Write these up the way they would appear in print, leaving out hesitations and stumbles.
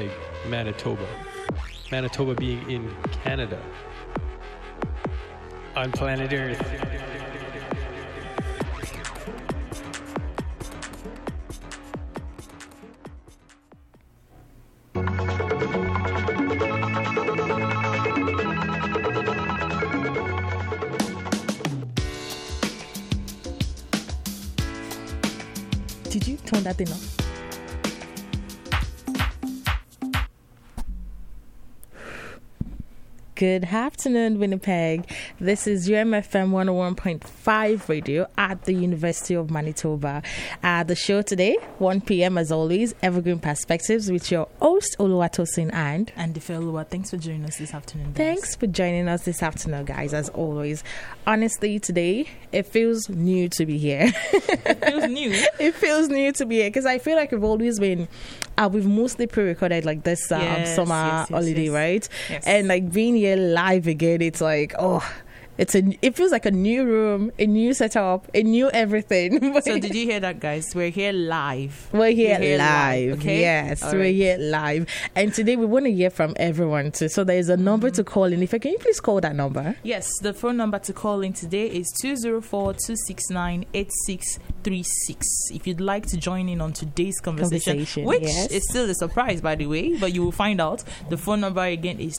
Winnipeg, Manitoba. Manitoba being in Canada. On planet Earth. Did you turn that thing off? Good afternoon, Winnipeg. This is UMFM 101.5 radio at the University of Manitoba. The show today, 1 p.m. as always, Evergreen Perspectives with your host, Oluwatosin and Defeoluwa. Thanks for joining us this afternoon, guys. Thanks for joining us this afternoon, guys, as always. Honestly, today, it feels new to be here. It feels new? It feels new to be here because I feel like we've always been, we've mostly pre-recorded like this summer holiday, right? Yes. And like being here live again, it's like, it feels like a new room, a new setup, a new everything. So did you hear that, guys? We're here live. We're here live. Okay? Yes, All we're right. here live. And today we want to hear from everyone too. So there's a number to call in. Can you please call that number? Yes, the phone number to call in today is 204-269-8636. If you'd like to join in on today's conversation, which is still a surprise, by the way, but you will find out. The phone number again is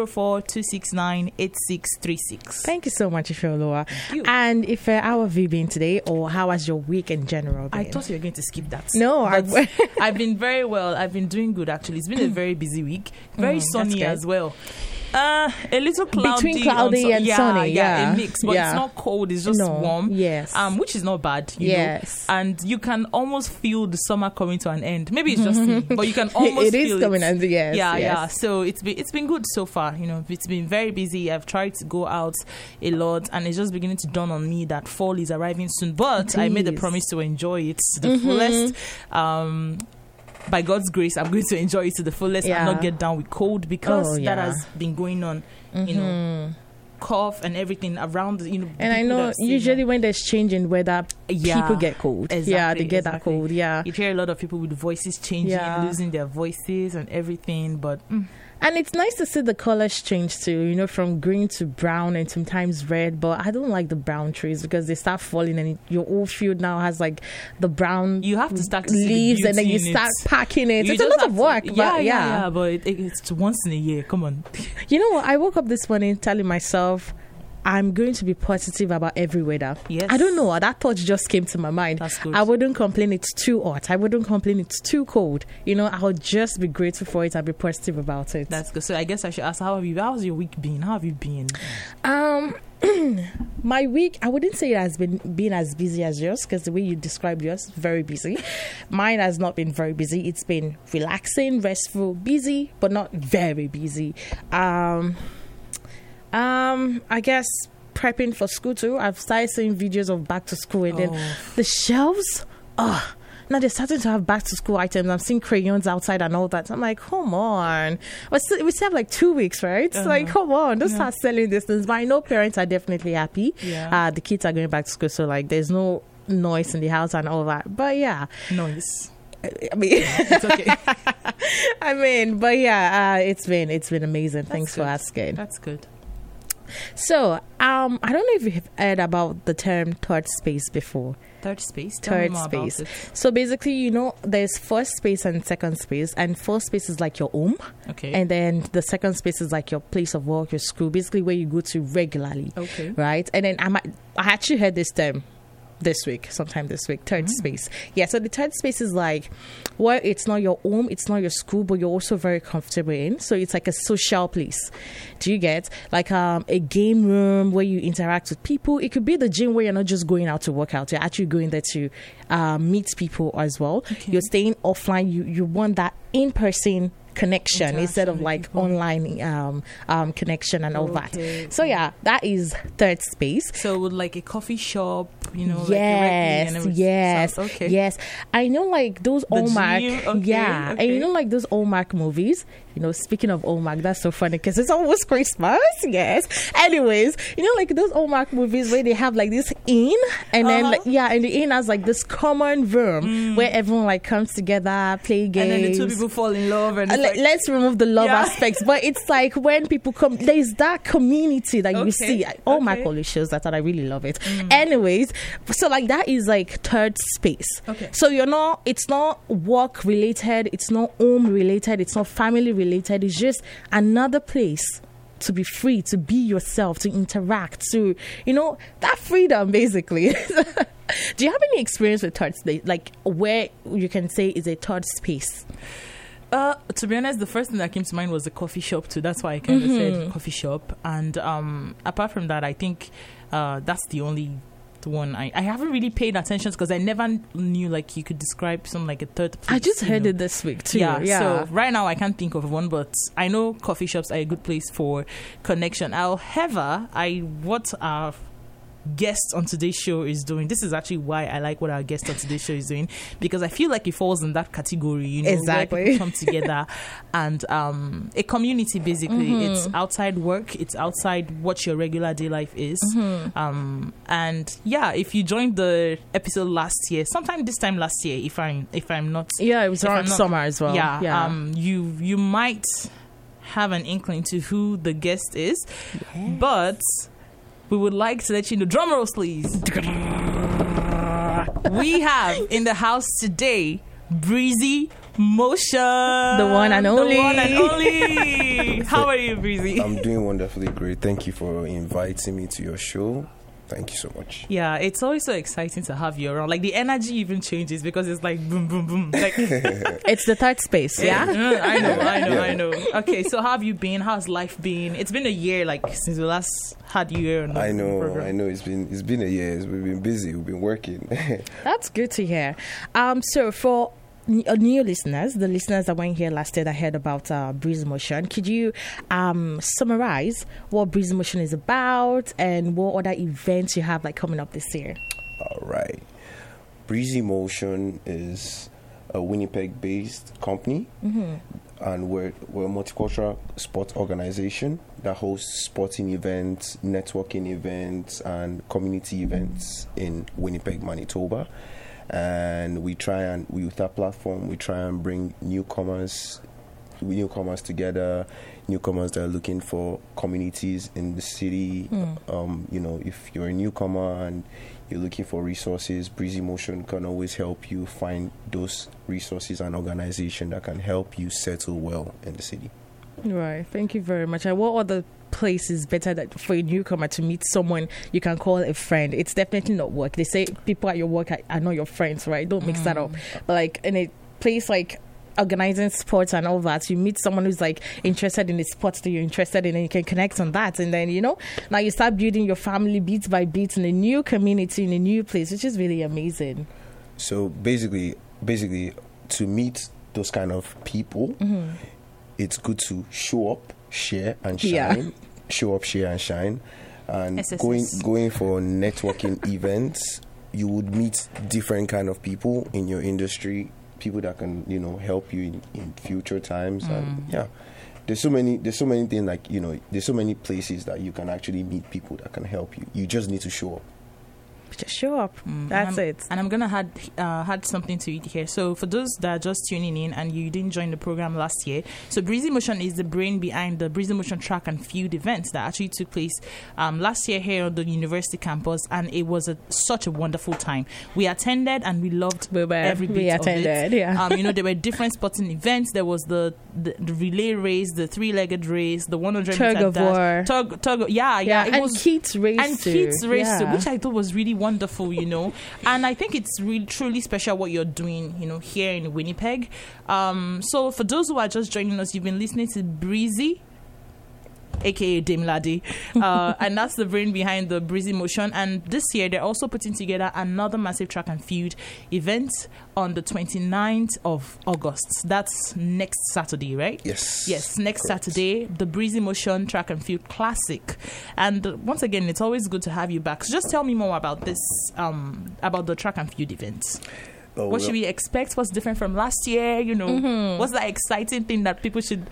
204-269-8636. Thank you so much, Ifeoluwa. Thank you. And if how have you been today, or how has your week in general been? I thought you were going to skip that. No, but I've been very well. I've been doing good, actually. It's been a very busy week. Very sunny as well. A little cloudy. Between cloudy and sunny. Yeah, a mix. But it's not cold. It's just warm. Yes. Which is not bad. You know? And you can almost feel the summer coming to an end. Maybe it's just me, but you can almost feel it. It is coming and yes. Yeah. So it's been good so far. You know, it's been very busy. I've tried to go out a lot, and it's just beginning to dawn on me that fall is arriving soon. But I made a promise to enjoy it to the fullest. By God's grace, I'm going to enjoy it to the fullest and not get down with cold because that has been going on, you know, cough and everything around, you know. And I know usually when there's change in weather, people get cold. Exactly, yeah, they get that cold. Yeah. You hear a lot of people with voices changing, losing their voices and everything, but... And it's nice to see the colors change too, you know, from green to brown and sometimes red. But I don't like the brown trees because they start falling and your whole field now has like the brown you have to start to leaves see the and then you start packing it. It's a lot of work. But it's once in a year. Come on. You know what? I woke up this morning telling myself, I'm going to be positive about every weather. Yes. I don't know. That thought just came to my mind. That's good. I wouldn't complain it's too hot. I wouldn't complain it's too cold. You know, I'll just be grateful for it. I'll be positive about it. That's good. So I guess I should ask, how's your week been? How have you been? My week, I wouldn't say it has been as busy as yours because the way you described yours, very busy. Mine has not been very busy. It's been relaxing, restful, busy, but not very busy. I guess prepping for school too. I've started seeing videos of back to school and then the shelves. Now they're starting to have back to school items. I'm seeing crayons outside and all that. I'm like, come on. We still have like 2 weeks, right? It's like, come on, don't start selling this things. But I know parents are definitely happy. Yeah. The kids are going back to school, so like there's no noise in the house and all that. But yeah. Noise. I mean, it's okay. But yeah, it's been amazing. Thanks for asking. That's good. So, I don't know if you've heard about the term third space before. Third space? Third space. So basically, you know, there's first space and second space. And first space is like your home. Okay. And then the second space is like your place of work, your school, basically where you go to regularly. Okay. Right? And then I actually heard this term sometime this week, third space. Yeah, so the third space is like where it's not your home, it's not your school, but you're also very comfortable in. So it's like a social place. Do you get? Like a game room where you interact with people. It could be the gym where you're not just going out to work out, you're actually going there to meet people as well. Okay. You're staying offline. You want that in-person connection instead of like online connection and all that. So yeah, that is third space. So would like a coffee shop like Yes, directly, and yes, okay. yes. I know, like those Hallmark, Dream, okay, yeah, okay. and like those Hallmark movies. Speaking of Hallmark, that's so funny because it's almost Christmas. Yes. Anyways, like those Hallmark movies where they have like this inn, and then and the inn has like this common room where everyone like comes together, play games, and then the two people fall in love, and it's let's remove the love aspects. But it's like when people come, there's that community that you see. Hallmark always shows that, and I really love it. Anyways, so like that is like third space. Okay. So it's not work related, it's not home related, it's not family related. It's just another place to be free, to be yourself, to interact, to that freedom basically. Do you have any experience with third space, like where you can say is a third space? To be honest, the first thing that came to mind was the coffee shop too. That's why I kind of said coffee shop. And apart from that, I think that's the only one. I haven't really paid attention because I never knew like you could describe some like a third place. I just heard it this week too. Yeah. So right now I can't think of one, but I know coffee shops are a good place for connection. However, what our guest on today's show is doing, this is actually why I like what our guest on today's show is doing, because I feel like it falls in that category, exactly, where people come together and a community basically. It's outside work, it's outside what your regular day life is. And if you joined the episode last year, sometime this time last year, if I'm not, it was around summer as well. You might have an inkling to who the guest is, but we would like to let you know, drum rolls please. We have in the house today Breezy Motion. The one and only. How are you, Breezy? I'm doing wonderfully great. Thank you for inviting me to your show. Thank you so much. Yeah, it's always so exciting to have you around. Like the energy even changes because it's like boom, boom, boom. Like it's the third space. Yeah. I know. Okay, so how have you been? How's life been? It's been a year, like since we last had you here on the program. I know. It's been a year. We've been busy. We've been working. That's good to hear. So for new listeners, the listeners that weren't here last year that heard about Breezy Motion, could you summarize what Breezy Motion is about and what other events you have like coming up this year? All right. Breezy Motion is a Winnipeg-based company, and we're a multicultural sports organization that hosts sporting events, networking events, and community events in Winnipeg, Manitoba. And with that platform, we try and bring newcomers together, newcomers that are looking for communities in the city. If you're a newcomer and you're looking for resources, Breezy Motion can always help you find those resources and organization that can help you settle well in the city. Right. Thank you very much. And what other place is better that for a newcomer to meet someone you can call a friend? It's definitely not work. They say people at your work are not your friends, right? Don't mix that up. But like in a place like organizing sports and all that, you meet someone who's like interested in the sports that you're interested in, and you can connect on that, and then now you start building your family bit by bit in a new community, in a new place, which is really amazing. So basically to meet those kind of people, it's good to show up, share and shine. Show up, share and shine. And SSS. going for networking events, you would meet different kind of people in your industry, people that can help you in future times. And there's so many things, like there's so many places that you can actually meet people that can help you. You just need to show up. Just show up. That's it. And I'm gonna add something to it here. So for those that are just tuning in and you didn't join the program last year, so Breezy Motion is the brain behind the Breezy Motion track and field events that actually took place last year here on the university campus, and it was such a wonderful time. We attended and we loved every bit of it. Yeah. There were different sporting events. There was the relay race, the 3-legged race, the 100 meter dash, tug. It was Keats race too, which I thought was really wonderful, and I think it's really truly special what you're doing, here in Winnipeg. So for those who are just joining us, you've been listening to Breezy aka Dame Ladi, and that's the brain behind the Breezy Motion. And this year they're also putting together another massive track and field event on the 29th of August. That's next Saturday, right? Yes. Yes, next Correct. Saturday, the Breezy Motion Track and Field Classic. And once again, it's always good to have you back. So just tell me more about this, about the track and field event. Oh, What should we expect? What's different from last year? You know, what's that exciting thing that people should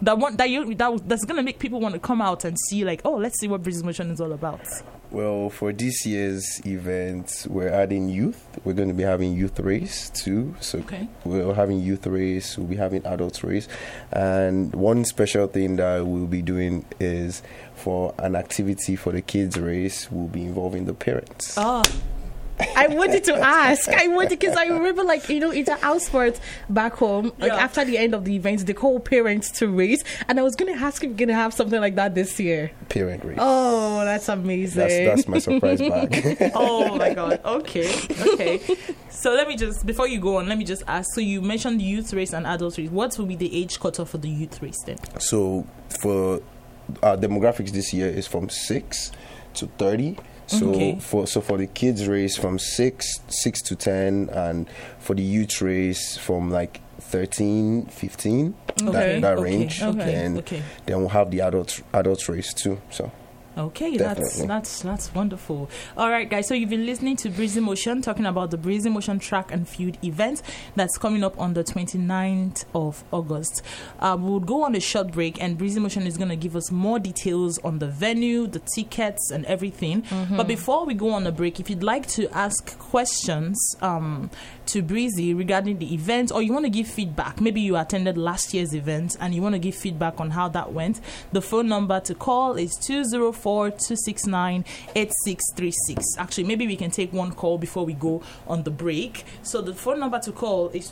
that's gonna make people want to come out and see, like, oh, let's see what Breezy Motion is all about. Well, for this year's event, we're adding youth. We're going to be having youth race too. So Okay. we're having youth race. We'll be having adult race. And one special thing that we'll be doing is for an activity for the kids race, we'll be involving the parents. Oh, I wanted to ask. Because I remember, like, you know, it's a house sport back home. Like, Yeah. after the end of the event, they call parents to race. And I was going to ask if you're going to have something like that this year. Parent race. Oh, that's amazing. That's my surprise bag. oh my God. Okay. So let me just, before you go on, let me just ask. So you mentioned youth race and adult race. What will be the age cutoff for the youth race then? So for our demographics this year is from 6 to 30. So Okay. for the kids race from 6 to 10, and for the youth race from like 13, 15, Okay, that okay, range. okay, And okay. then we'll have the adult race too. So Okay, Definitely. that's wonderful. All right, guys. So you've been listening to Breezy Motion, talking about the Breezy Motion Track and Field event that's coming up on the 29th of August. We'll go on a short break, and Breezy Motion is going to give us more details on the venue, the tickets, and everything. But before we go on a break, if you'd like to ask questions to Breezy regarding the event, or you want to give feedback, maybe you attended last year's event and you want to give feedback on how that went, the phone number to call is 204-269-8636. Actually, maybe we can take one call before we go on the break. So the phone number to call is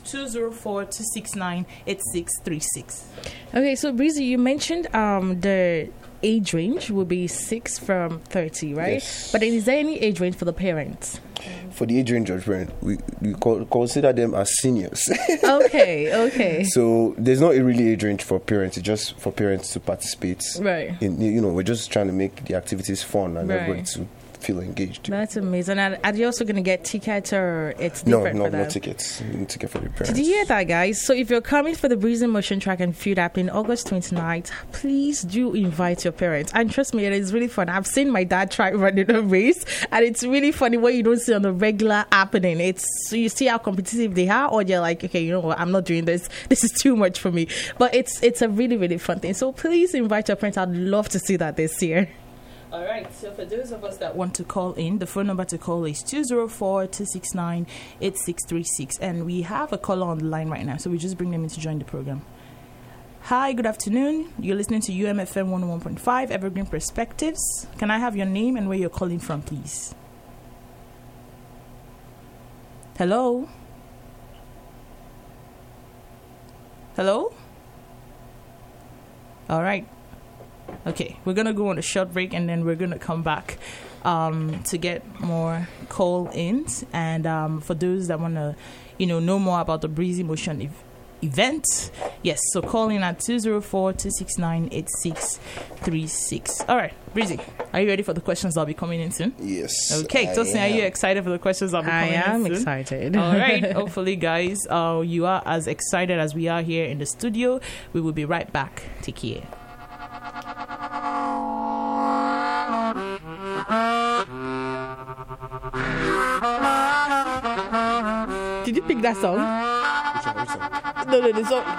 204-269-8636. Okay, so Breezy, you mentioned the age range will be 6 from 30, right? Yes. But then is there any age range for the parents? for the age range of parents, we consider them as seniors. Okay. So there's not a really age range for parents. It's just for parents to participate. Right. We're just trying to make the activities fun and Right. everybody to feel engaged. That's amazing. And are you also going to get tickets, or it's different for them? No tickets. No ticket for the parents. Did you hear that, guys? So if you're coming for the Breezy Motion Track and Field happening August 29th, please do invite your parents. And trust me, it is really fun. I've seen my dad try running a race, and it's really funny what you don't see on the regular happening. It's so you see how competitive they are, or you're like, okay, you know what, I'm not doing this. This is too much for me. But it's a really, really fun thing. So please invite your parents. I'd love to see that this year. All right, so for those of us that want to call in, the phone number to call is 204-269-8636. And we have a caller on the line right now, so we just bring them in to join the program. Hi, good afternoon. You're listening to UMFM 101.5, Evergreen Perspectives. Can I have your name and where you're calling from, please? Hello? Hello? All right. Okay, we're going to go on a short break and then we're going to come back to get more call-ins. And for those that want to, know more about the Breezy Motion event, yes, so call in at 204-269-8636. All right, Breezy, are you ready for the questions I'll be coming in soon? Yes. Okay, Tosin, are you excited for the questions I'll be coming in soon? I am excited. All right, hopefully, guys, you are as excited as we are here in the studio. We will be right back. Take care. Did you pick that song? No, this song.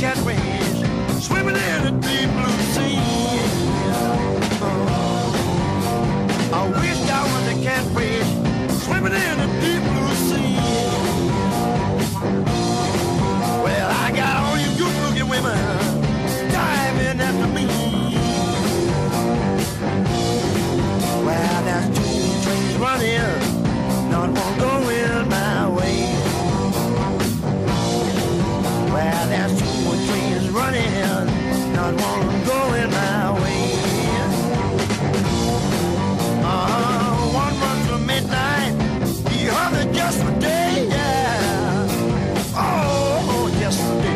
catfish swimming in the deep blue sea. I wish I was a catfish swimming in the deep blue sea. Well, I got all you good-looking women diving after me. Well, there's two trains running, not one going my way. Well, there's two more trains running, not one going my way. One runs for midnight, the other just for day, yeah. Oh, just for day.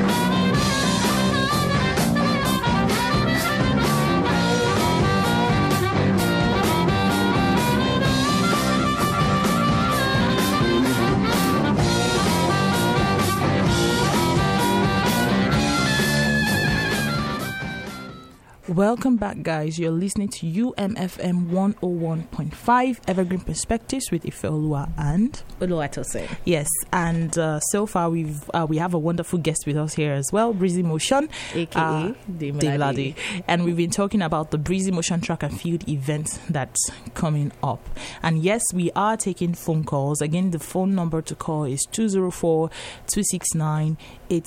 Welcome back, guys. You're listening to UMFM 101.5 Evergreen Perspectives with Ifeoluwa and Oluwatose. yes, and so far we have a wonderful guest with us here as well, Breezy Motion, AKA Demilade, and we've been talking about the Breezy Motion track and field event that's coming up. And yes, we are taking phone calls. Again, the phone number to call is 204-269-8636.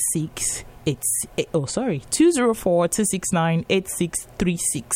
204-269-8636.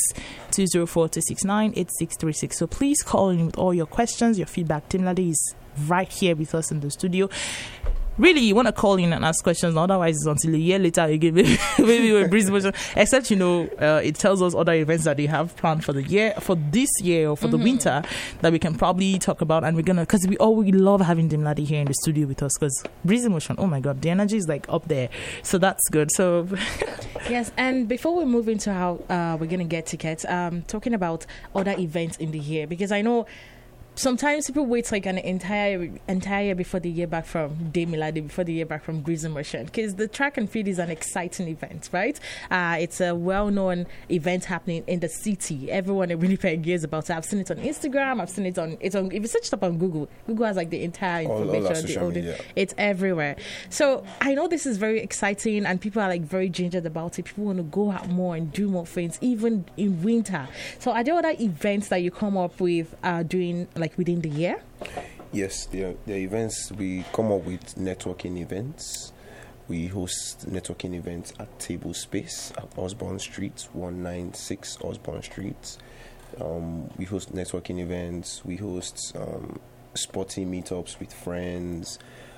204-269-8636. So please call in with all your questions, your feedback. Demilade is right here with us in the studio. Really, you want to call in and ask questions, otherwise it's until a year later again, maybe we're Breezy Motion. Except, it tells us other events that they have planned for the year, for this year or for the winter, that we can probably talk about. And we're gonna, because we love having Demilade here in the studio with us, because Breezy Motion, oh my god, the energy is like up there. So that's good. So Yes, and before we move into how we're going to get tickets, talking about other events in the year, because I know sometimes people wait like an entire year before they hear back from Demilade, before they hear back from Breezy Motion, because the track and field is an exciting event, right? It's a well-known event happening in the city. Everyone in Winnipeg hears about it. I've seen it on Instagram. I've seen it on. If you search it up on Google has like the entire information. All social media. It's everywhere. So I know this is very exciting, and people are like very gingered about it. People want to go out more and do more things, even in winter. So are there other events that you come up with doing like within the year? Yes, the events, we come up with networking events. We host networking events at Table Space at Osborne Street, 196 Osborne Street. We host networking events. We host sporting meetups with friends.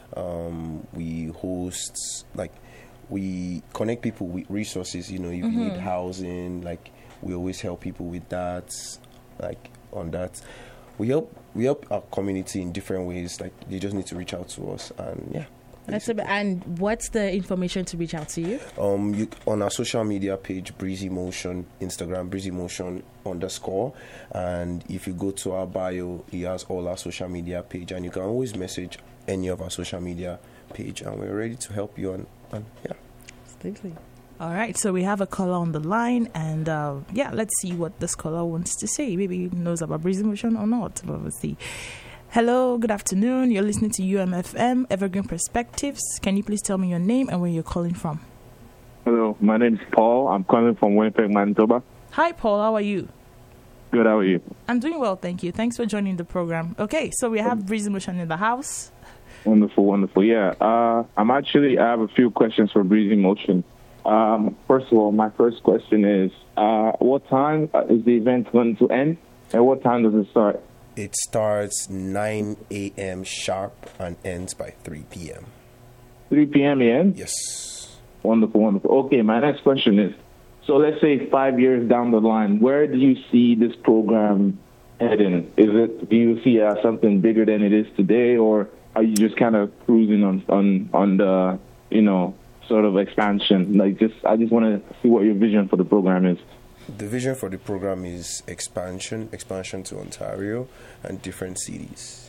We host, we connect people with resources. If you need housing, we always help people with that, on that. We help our community in different ways. They just need to reach out to us, and yeah. And what's the information to reach out to you? On our social media page, Breezy Motion, Instagram, Breezy Motion _, and if you go to our bio, it has all our social media page, and you can always message any of our social media page, and we're ready to help you. And yeah. Absolutely. all right, so we have a caller on the line, and let's see what this caller wants to say. Maybe he knows about Breezy Motion or not, but we'll see. Hello, good afternoon. You're listening to UMFM, Evergreen Perspectives. Can you please tell me your name and where you're calling from? Hello, my name is Paul. I'm calling from Winnipeg, Manitoba. Hi, Paul. How are you? Good, how are you? I'm doing well, thank you. Thanks for joining the program. Okay, so we have Breezy Motion in the house. Wonderful. Yeah, I have a few questions for Breezy Motion. First of all, my first question is, what time is the event going to end, and what time does it start? It starts 9 a.m. sharp and ends by 3 p.m. 3 p.m. the end? Yes. Wonderful. Okay, my next question is, so let's say 5 years down the line, where do you see this program heading? Do you see something bigger than it is today, or are you just kind of cruising on the, sort of expansion? I just want to see what your vision for the program is. The vision for the program is expansion to Ontario and different cities.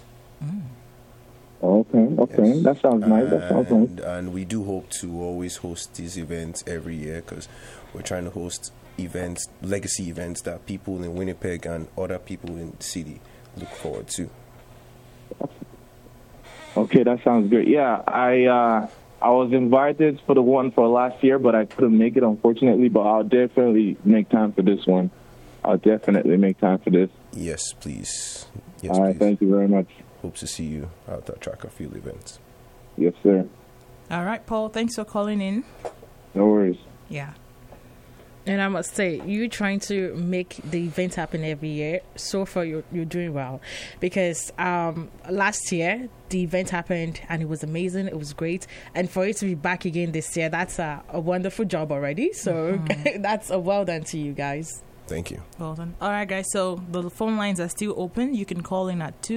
Okay. Yes. That sounds nice. And we do hope to always host these events every year, because we're trying to host events, legacy events that people in Winnipeg and other people in the city look forward to. Okay, that sounds great. Yeah, I was invited for the one for last year, but I couldn't make it, unfortunately. But I'll definitely make time for this one. I'll definitely make time for this. Yes, please. Yes, All right, please. thank you very much. Hope to see you at the track and field event. Yes, sir. All right, Paul. Thanks for calling in. No worries. Yeah. And I must say, you trying to make the event happen every year, so far you're doing well. Because last year, the event happened and it was amazing. It was great. And for it to be back again this year, that's a wonderful job already. So that's a well done to you guys. Thank you. Well done. All right, guys. So the phone lines are still open. You can call in at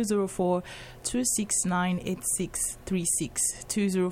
204-269-8636.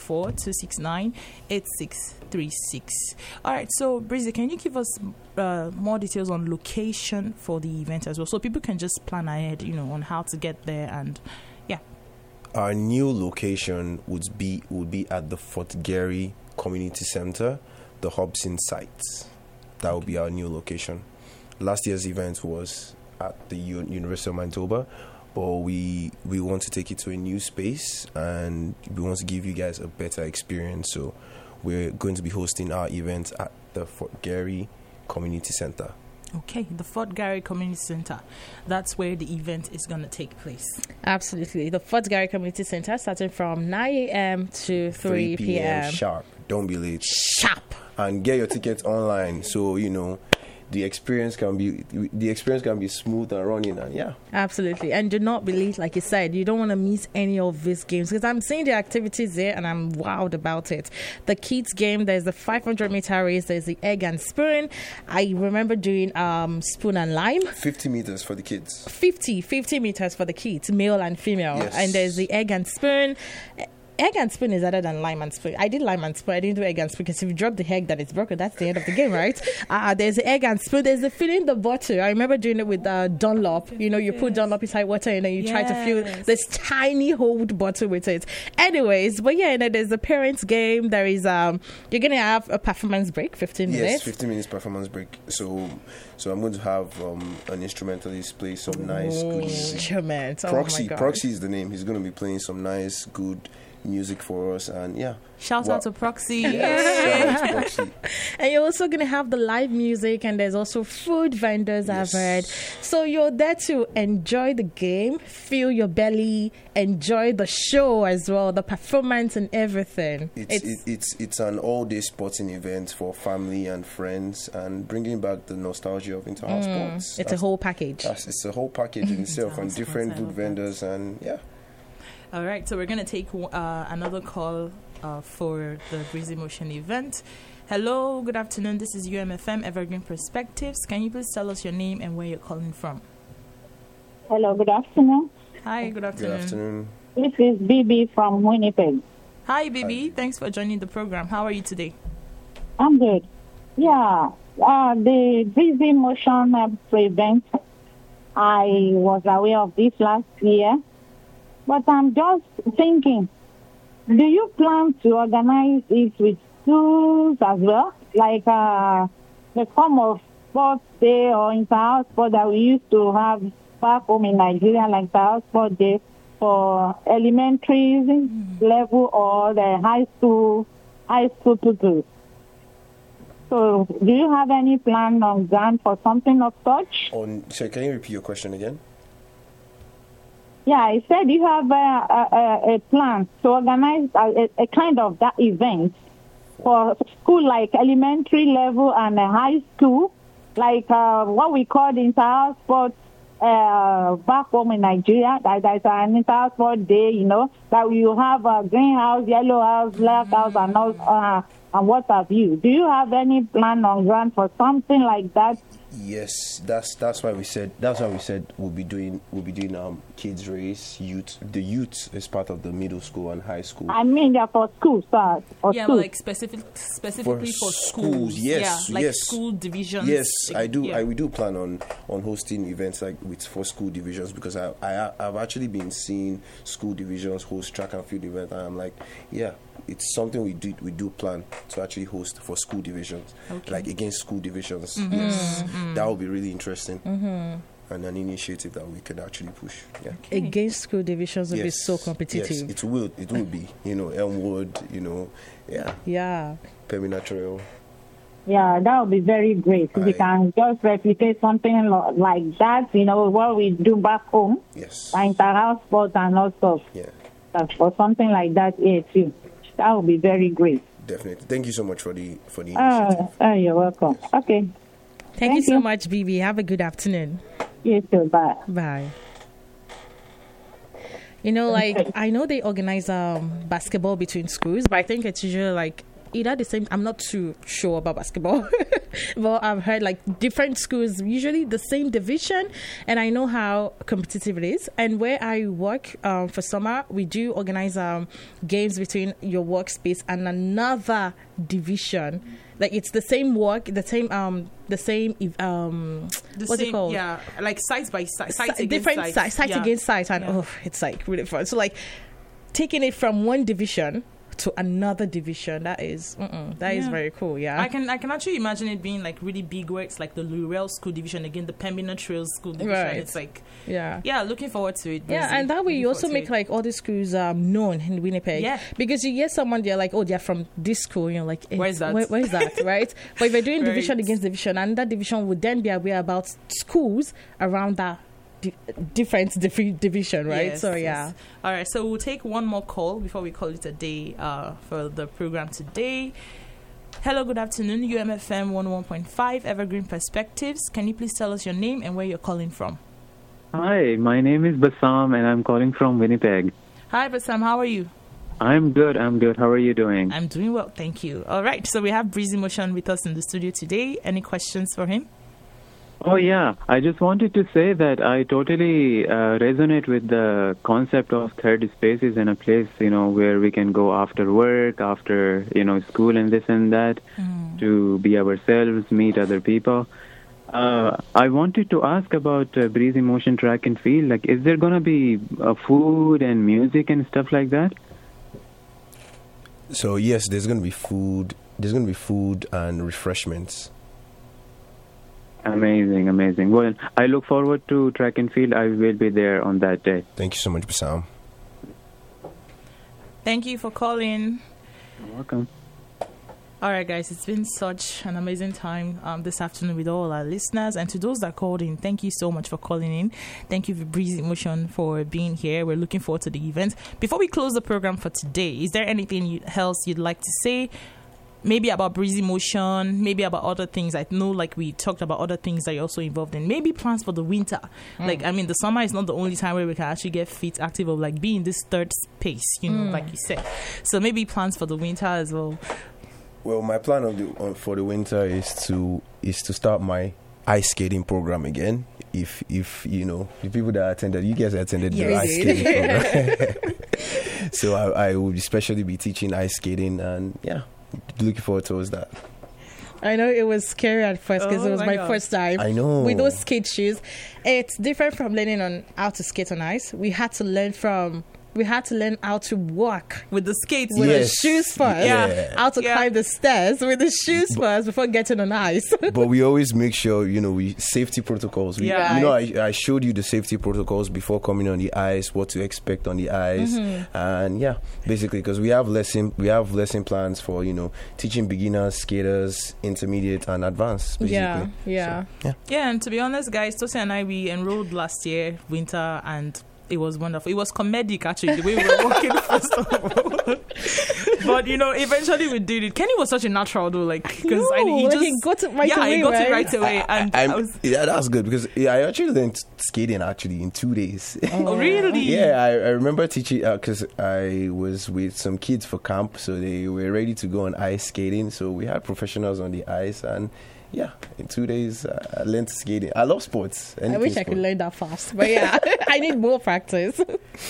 204-269-8636. All right. So, Breezy, can you give us more details on location for the event as well, so people can just plan ahead, on how to get there and yeah. Our new location would be at the Fort Garry Community Center, the Hobson site. That will be our new location. Last year's event was at the University of Manitoba, but we want to take it to a new space and we want to give you guys a better experience. So we're going to be hosting our event at the Fort Garry Community Center. Okay, the Fort Garry Community Center. That's where the event is going to take place. Absolutely. The Fort Garry Community Center starting from 9 a.m. to 3 p.m. sharp. Don't be late. Sharp. And get your tickets online so the experience can be smooth and running, and yeah. Absolutely. And do not be late, like you said. You don't want to miss any of these games, because I'm seeing the activities there and I'm wowed about it. The kids game, there's the 500-meter race, there's the egg and spoon. I remember doing spoon and lime. 50 meters for the kids. 50 meters for the kids, male and female. Yes. And there's the egg and spoon. Egg and spoon is other than lime and spoon. I did lime and spoon. I didn't do egg and spoon, because if you drop the egg that is broken, that's the end of the game, right? There's the egg and spoon. There's the filling the bottle. I remember doing it with Dunlop. You put Dunlop inside water and then you try to fill this tiny hold bottle with it. Anyways, but yeah, and then there's the parents game. There is you're gonna have a performance break, 15 minutes. Yes, 15 minutes performance break. So I'm going to have an instrumentalist play some nice good music. Instrument. Proxy, Oh my God. Proxy is the name. He's going to be playing some nice good music for us, and yeah. Shout out to Proxy. Shout out to Proxy. And you're also going to have the live music, and there's also food vendors, I've heard. So you're there to enjoy the game, fill your belly, enjoy the show as well, the performance and everything. It's an all-day sporting event for family and friends, and bringing back the nostalgia of inter-house sports. It's a whole package. It's a whole package in itself, and Inter-house different sports, I food love that. vendors, and yeah. All right, so we're going to take another call for the Breezy Motion event. Hello, good afternoon. This is UMFM Evergreen Perspectives. Can you please tell us your name and where you're calling from? Hello, good afternoon. Hi, good afternoon. Good afternoon. This is BB from Winnipeg. Hi, baby. Thanks for joining the program. How are you today? I'm good. Yeah, the Breezy Motion event, I was aware of this last year, but I'm just thinking, do you plan to organize it with schools as well? Like the form of sports day or inter-house sport that we used to have back home in Nigeria, like inter-house sport day for elementary level or the high school pupils. So do you have any plan on ground for something of such? So can you repeat your question again? Yeah, I said you have a plan to organize a kind of that event for school like elementary level and high school, like what we call the inter-house sports back home in Nigeria. There's an inter-house sport day, that you have a green house, yellow house, black house, and all, and what have you. Do you have any plan on ground for something like that? Yes, that's why we said we'll be doing kids race, youth. The youth is part of the middle school and high school. I mean, they're for school, sir. Yeah, school. like specifically for schools. Yes, yeah, like yes. school divisions. Yes, I do. Yeah. We do plan on hosting events like for school divisions, because I've actually been seeing school divisions host track and field event, and I'm like, yeah, it's something we do plan to actually host for school divisions, like against school divisions. Yes, that would be really interesting. and an initiative that we could actually push. Yeah. Against school divisions will be so competitive. Yes, it will be. Elmwood, Yeah. Pemina Trail. Yeah, that would be very great. If we can just replicate something like that, what we do back home, Yes. inter-house sports and all stuff. Yeah, For something like that here too. That would be very great. definitely. Thank you so much for the initiative. You're welcome. Okay. Thank you Thank so you. much, Bibi. Have a good afternoon. You too. Bye. Bye. I know they organize basketball between schools, but I think it's usually either the same. I'm not too sure about basketball, but I've heard different schools, usually the same division, and I know how competitive it is. And where I work for summer, we do organize games between your workspace and another division. It's the same work, the same what's it called? Yeah, sites by site against different sites against sites, and it's really fun. So taking it from one division to another division, that is very cool. Yeah, I can actually imagine it being really big, where it's the Lurel School Division again, the Pembina Trails School Division. Right. It's looking forward to it. Yeah, and that way you also make all the schools known in Winnipeg. Yeah, because you hear someone, they're they're from this school. You're like, where is that? Where is that? Right? But if you're doing division against division, and that division would then be aware about schools around that different division, right? Yes, so yes. All right, so we'll take one more call before we call it a day for the program today. Hello, good afternoon, UMFM 101.5 Evergreen Perspectives. Can you please tell us your name and where you're calling from? Hi, my name is Bassam and I'm calling from Winnipeg. Hi Bassam, how are you? I'm good. How are you doing? I'm doing well, thank you. All right, so we have Breezy Motion with us in the studio today. Any questions for him? Oh, yeah. I just wanted to say that I totally resonate with the concept of third spaces in a place, where we can go after work, after, school and this and that, to be ourselves, meet other people. I wanted to ask about Breezy Motion Track and Field. Is there going to be food and music and stuff like that? So, yes, there's going to be food. There's going to be food and refreshments. Amazing. Well, I look forward to track and field. I will be there on that day. Thank you so much, Bassam. Thank you for calling. You're welcome. All right, guys, it's been such an amazing time this afternoon with all our listeners. And to those that called in, thank you so much for calling in. Thank you for Breezy Motion for being here. We're looking forward to the event. Before we close the program for today, is there anything else you'd like to say? Maybe about Breezy Motion, maybe about other things. I know, we talked about other things that you're also involved in. Maybe plans for the winter. The summer is not the only time where we can actually get fit, active, or be in this third space, like you said. So maybe plans for the winter as well. Well, my plan for the winter is to start my ice skating program again. If the people that attended, you guys attended the ice skating program. So I will especially be teaching ice skating, and looking forward towards that. I know it was scary at first because it was my first time. I know. With those skate shoes. It's different from learning on how to skate on ice. We had to learn how to walk with the skates, with the shoes first. Yeah. How to climb the stairs with the shoes first before getting on ice. But we always make sure, we safety protocols. I showed you the safety protocols before coming on the ice, what to expect on the ice, and basically because we have lesson plans for teaching beginners, skaters, intermediate, and advanced. Basically. Yeah. And to be honest, guys, Tosi and I, we enrolled last year winter, and it was wonderful. It was comedic, actually, the way we were walking first of all. But, eventually we did it. Kenny was such a natural, though, because he got it right away. He got it right away. And that's good, because I actually learned skating, in 2 days. Oh, really? Yeah, I remember teaching, because I was with some kids for camp, so they were ready to go on ice skating. So we had professionals on the ice, and in 2 days, I learned skating. I love sports. I wish I could learn that fast. But I need more practice.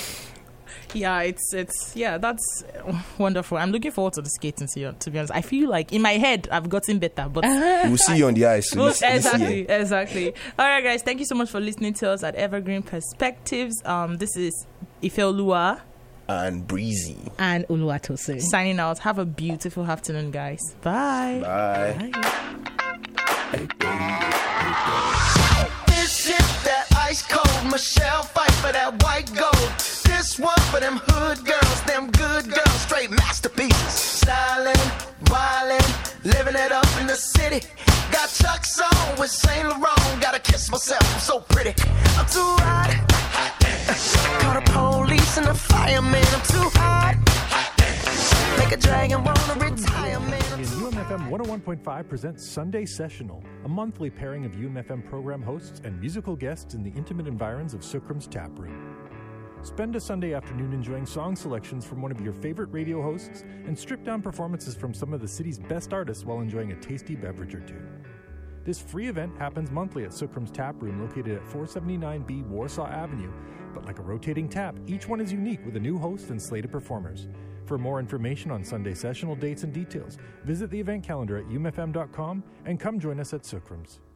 That's wonderful. I'm looking forward to the skating, to be honest. I feel like in my head, I've gotten better. But we'll see you on the ice. Exactly. All right, guys. Thank you so much for listening to us at Evergreen Perspectives. This is Ifeoluwa and Breezy and Oluwatosin signing out. Have a beautiful afternoon, guys. Bye. Bye. This is that ice cold. Michelle fight for that white gold. This one for them hood girls, them good girls, straight masterpieces. Stylin', wildin', living it up in the city. Got Chuck's on with Saint Laurent. Gotta kiss myself, I'm so pretty. I'm too hot. Call the police and the fireman. I'm too hot. Make a dragon wanna retire, man. UMFM 101.5 presents Sunday Sessional, a monthly pairing of UMFM program hosts and musical guests in the intimate environs of Sookram's Tap Room. Spend a Sunday afternoon enjoying song selections from one of your favorite radio hosts and stripped-down performances from some of the city's best artists while enjoying a tasty beverage or two. This free event happens monthly at Sookram's Tap Room located at 479B Warsaw Avenue, but like a rotating tap, each one is unique with a new host and slate of performers. For more information on Sunday Sessional dates and details, visit the event calendar at umfm.com and come join us at Sookram's.